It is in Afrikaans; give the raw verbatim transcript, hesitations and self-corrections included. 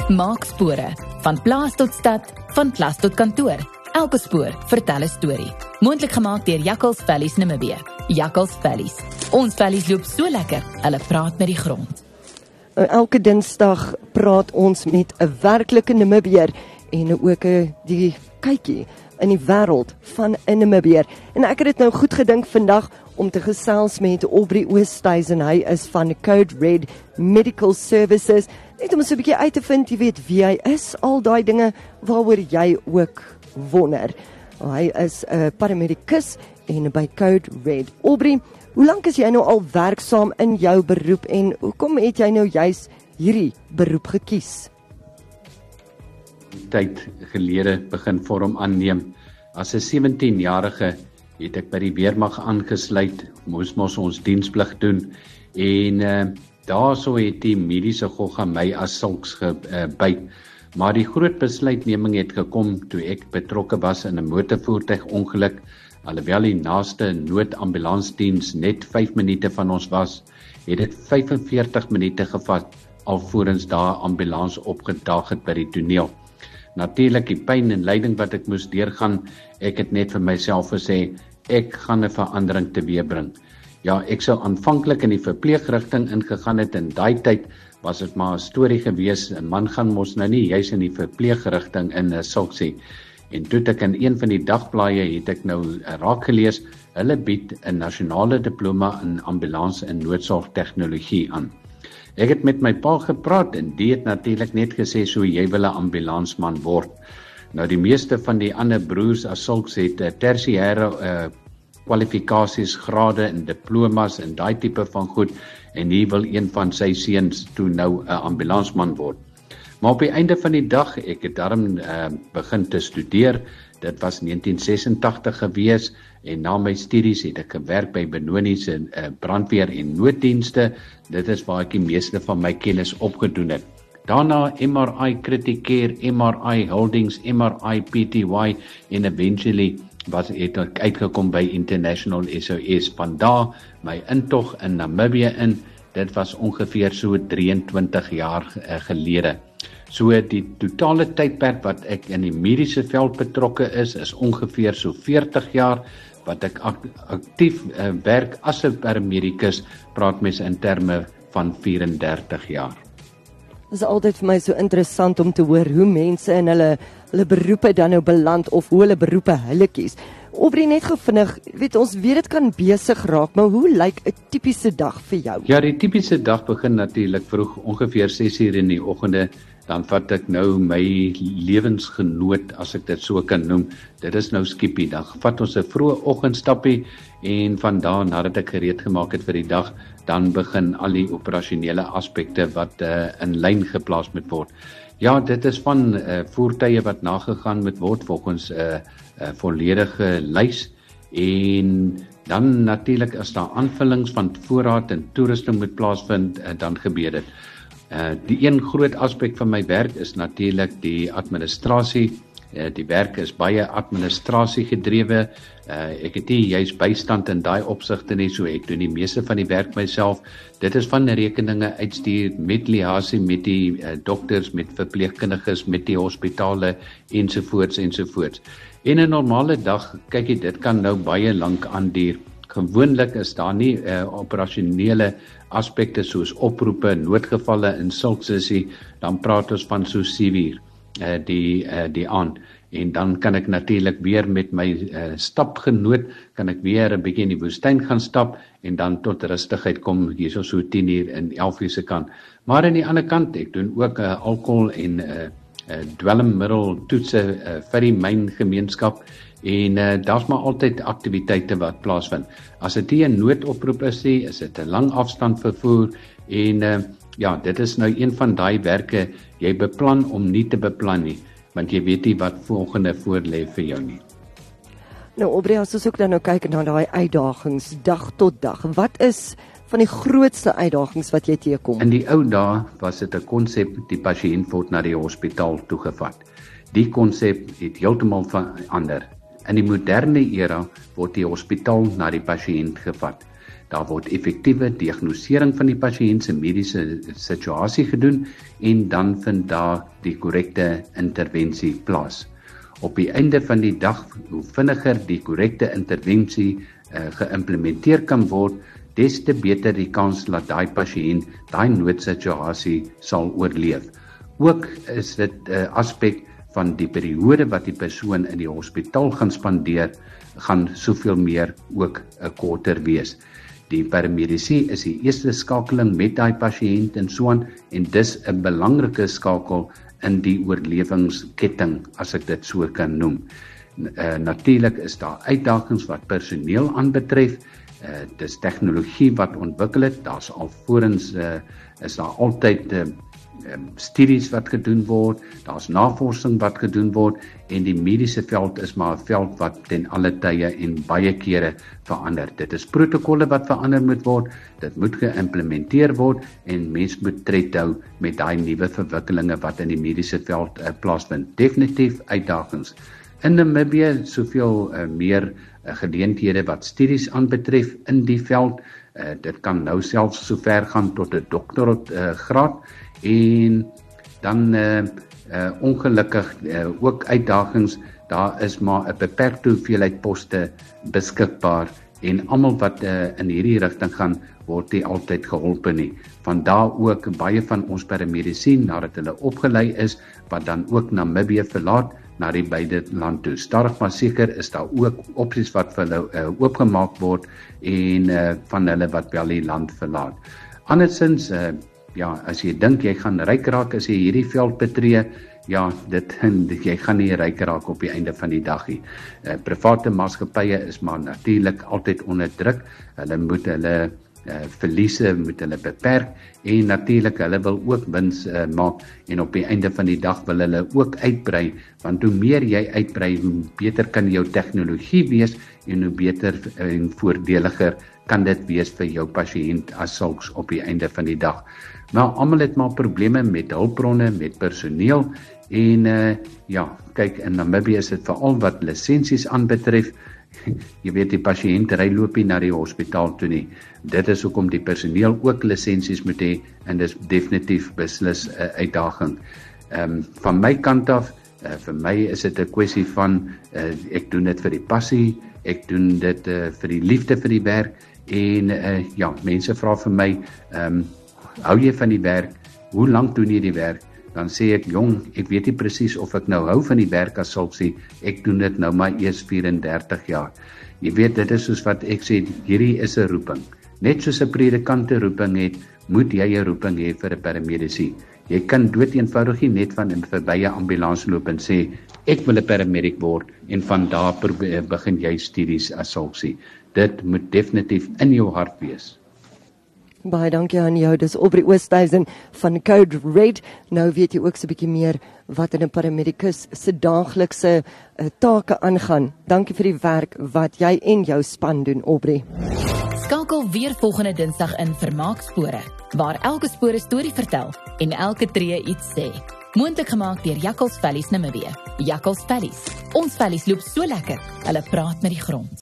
Maak spore. Van plaas tot stad, van klas tot kantoor. Elke spoor vertel 'n storie. Moontlik gemaak deur Jakkals Valleys Namibië. Jakkals Valleys. Ons valleys loop so lekker, hulle praat met die grond. Elke Dinsdag praat ons met 'n werklike Namibiër en ook 'n die kykie in die wêreld van 'n Namibiër. En ek het dit nou goed gedink vandag om te gesels met Aubrey Oosthuizen. Hy is van Code Red Medical Services. Net om so 'n bietjie uit te vind, jy weet wie hy is, al daai dinge waaroor jy ook wonder. Hy is 'n paramedikus en by Code Red. Aubrey, hoe lank is jy nou al werksaam in jou beroep en hoekom het jy nou juis hierdie beroep gekies? Tyd gelede begin vorm aanneem. As 'n sewentien-jarige het ek by die weermag aangesluit, moes mos ons diensplig doen en uh, daarso het die mediese gogga my as sulks gebyt. Uh, maar die groot besluitneming het gekom toe ek betrokke was in 'n motorvoertuigongeluk, alhoewel die naaste noodambulansdiens net vyf minute van ons was, het dit vyfenveertig minute gevat alvorens daar 'n ambulans opgedaag het by die toneel. Natuurlik die pyn en lyding wat ek moes deurgaan, ek het net vir myself gesê, ek gaan 'n verandering teweegbring. Ja, ek sou aanvanklik in die verpleegrigting ingegaan het, en daai tyd was dit maar 'n storie gewees, 'n man gaan mos nou nie juis in die verpleegrigting in 'n sulksie. En toe ek in een van die dagblaaie het ek nou raak gelees, hulle bied 'n nasionale diploma in ambulans en noodsorgtegnologie aan. Ek het met my pa gepraat en die het natuurlik net gesê, so jy wil 'n ambulansman word. Nou die meeste van die ander broers as sulks het uh, tersiêre uh, kwalifikasies, grade en diplomas en daai tipe van goed, en hier wil een van sy seuns toe nou 'n ambulansman word. Maar op die einde van die dag, ek het daarom uh, begin te studeer. Dit was negentien sesentagtig gewees en na my studies het ek gewerk by Benoni se uh, brandweer en nooddienste. Dit is waar ek die meeste van my kennis opgedoen het. Daarna M R I Critical Care, M R I Holdings, M R I P T Y en eventually was het ek uitgekom by International S O S. Vandaar my intog in Namibië in. Dit was ongeveer so drieëntwintig jaar uh, gelede. So die totale tydperk wat ek in die mediese veld betrokke is, is ongeveer so veertig jaar, wat ek aktief uh, werk as 'n paramedikus, praat mens in terme van vierendertig jaar. Dit is altyd vir my so interessant om te hoor hoe mense in hulle, hulle beroepe dan nou beland, of hoe hulle beroepe hulle kies. Aubrey, net gevinnig, weet ons weet dit kan besig raak, maar hoe lyk 'n tipiese dag vir jou? Ja, die tipiese dag begin natuurlik vroeg, ongeveer ses uur in die oggende. Dan vat ek nou my lewensgenoot, as ek dit so kan noem. Dit is nou Skippy. Dan vat ons 'n vroeë oggendstappie en van daar nadat ek gereed gemaak het vir die dag, dan begin al die operasionele aspekte wat uh, in lyn geplaas moet word. Ja, dit is van uh, voertuie wat nagegaan moet word volgens 'n uh, uh, volledige lys, en dan natuurlik as daar aanvullings van voorraad en toerusting moet plaasvind, uh, dan gebeur dit. Uh, die een groot aspek van my werk is natuurlik die administrasie. Uh, die werk is baie administrasie gedrewe. Uh, ek het nie juist bystand in daai opsigte nie, so ek doen die meeste van die werk myself. Dit is van rekeninge uitstuur met liasie met die uh, dokters, met verpleegkundiges, met die hospitale ensovoorts ensovoorts. En 'n normale dag, kyk jy, dit kan nou baie lank aanduur. Gewoonlik is daar nie uh, operasionele aspekte soos oproepe, noodgevalle en sulksie, dan praat ons van so sewe uur uh, die uh, die aand. En dan kan ek natuurlik weer met my uh, stapgenoot, kan ek weer 'n bietjie in die woestyn gaan stap en dan tot rustigheid kom hierso so tien uur en elf uur se kant. Maar aan die ander kant, ek doen ook uh, alkohol en uh, uh, dwelmmiddel toetse uh, vir die myn gemeenskap. En uh, daar's maar altyd aktiwiteite wat plaasvind. As dit 'n noodoproep is, is dit 'n lang afstand vervoer en uh, ja, dit is nou een van daai werke, jy beplan om nie te beplan nie, want jy weet nie wat volgende voorlê vir jou nie. Nou Aubrey, as ons ook dan nou kyk na daai uitdagings dag tot dag, wat is van die grootste uitdagings wat jy teekom? In die ou dae was dit 'n konsep, die pasiënt word na die hospitaal toegevat. Die konsep het heeltemal verander. In die moderne era word die hospitaal na die pasiënt gevat. Daar word effektiewe diagnosering van die pasiënt se mediese situasie gedoen en dan vind daar die korrekte intervensie plaas. Op die einde van die dag, hoe vinniger die korrekte intervensie uh, geïmplementeer kan word, des te beter die kans dat daai pasiënt daai noodsituasie sal oorleef. Ook is dit 'n uh, aspek van die periode wat die persoon in die hospitaal gaan spandeer, gaan soveel meer ook 'n uh, korter wees. Die paramedici is die eerste skakeling met daai pasiënt en so aan, en dis 'n belangrike skakel in die oorlewingsketting, as ek dit so kan noem. Uh, Natuurlik is daar uitdagings wat personeel aanbetref. Uh, dis tegnologie wat ontwikkel het. Daar's alvorens uh, is daar altyd uh, um, studies wat gedoen word, daar's navorsing wat gedoen word, en die mediese veld is maar 'n veld wat ten alle tye en baie kere verander. Dit is protokolle wat verander moet word, dit moet geïmplementeer word, en mens moet tred hou met daai nuwe verwikkelinge wat in die mediese veld uh, plaasvind. Definitief uitdagings. In Namibië soveel uh, meer uh, geleenthede wat studies aanbetref in die veld. Uh, dit kan nou selfs so ver gaan tot 'n doktoraat uh, graad, en dan uh, uh, ongelukkig uh, ook uitdagings. Daar is maar 'n beperkte hoeveelheid poste beskikbaar, en almal wat uh, in hierdie rigting gaan, word nie altyd geholpe nie. Vandaar ook baie van ons paramedici, nadat hulle opgelei is, wat dan ook Namibië verlaat, na die beide land toe. Stadig maar seker is daar ook opsies wat vir hulle uh, oopgemaak word, en uh, van hulle wat wel die land verlaat. Andersins, uh, ja, as jy dink jy gaan ryk raak as jy hierdie veld betree, ja, dit, jy gaan nie ryk raak op die einde van die dag nie. Uh, private maatskappye is maar natuurlik altyd onder druk. Hulle moet hulle uh, verliese moet hulle beperk, en natuurlik hulle wil ook wins uh, maak, en op die einde van die dag wil hulle ook uitbrei, want hoe meer jy uitbrei, hoe beter kan jou tegnologie wees, en hoe beter en voordeliger kan dit wees vir jou pasiënt as sulks op die einde van die dag. Maar almal het maar probleme met hulpbronne, met personeel, en uh, ja, kyk, in Namibië is dit veral wat lisensies aanbetref. Jy weet, die pasiënt ry loop nie na die hospitaal toe nie. Dit is hoekom die personeel ook lisensies moet hê, en dis definitief beslis 'n uh, uitdaging. Um, van my kant af, uh, vir my is dit 'n kwessie van, uh, ek doen dit vir die passie, ek doen dit uh, vir die liefde vir die werk, en uh, ja, mense vra vir my, um, hou jy van die werk? Hoe lank doen jy die werk? Dan sê ek, jong, ek weet nie presies of ek nou hou van die werk as sulks nie. Ek doen dit nou maar eers vyf-en-dertig jaar. Jy weet, dit is soos wat ek sê, hierdie is 'n roeping. Net soos 'n predikant 'n roeping het, moet jy 'n roeping hê vir 'n paramedici. Jy kan dood eenvoudig nie net van 'n verbye ambulans loop en sê, ek wil 'n paramedic word, en van daar begin jy studies as sulks nie. Dit moet definitief in jou hart wees. Baie dankie aan jou, dis Aubrey Oosthuizen van Code Red. Nou weet jy ook so 'n bietjie meer wat in 'n paramedikus se daaglikse uh, take aangaan. Dankie vir die werk wat jy en jou span doen, Aubrey. Skakel weer volgende Dinsdag in Vermaakspore, waar elke spoor 'n storie vertel en elke tree iets sê. Moontlik gemaak deur Jakkals Valleys Namibië. Jakkals Valleys. Ons valleys loop so lekker, hulle praat met die grond.